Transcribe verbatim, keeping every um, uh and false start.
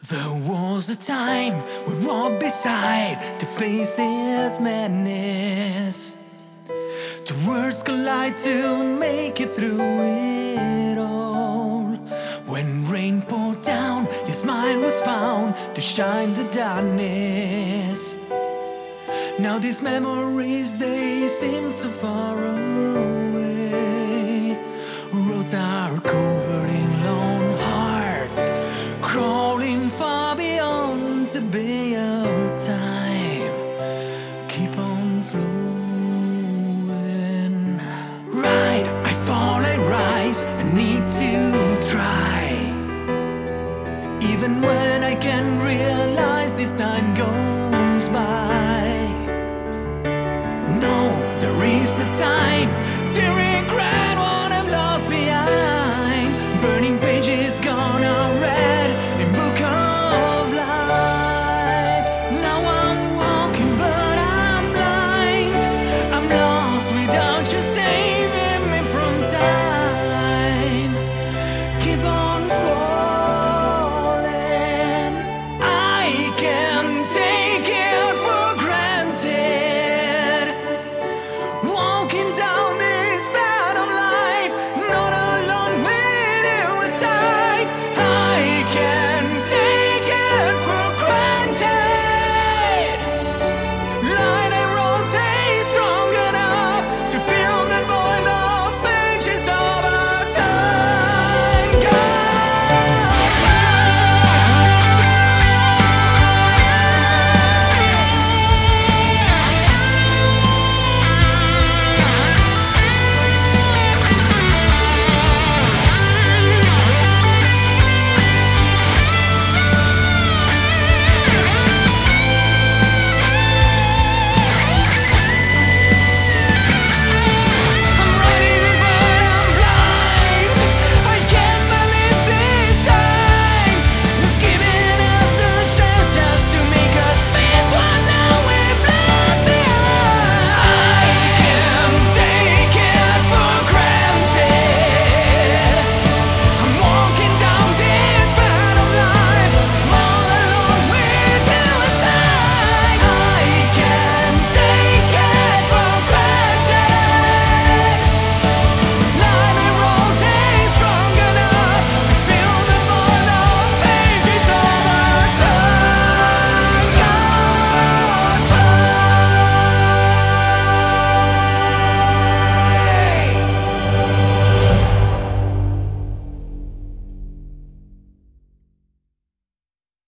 There was a time we walked beside to face this madness. Two words collide to make it through it all. When rain poured down, your smile was found to shine the darkness. Now these memories, they seem so far away. Roads are covered in lone hearts, crawling far beyond to be our time. Keep on flowing. Right, I fall, I rise, I need to try. Even when I can realize this time goes by. No, there is no time.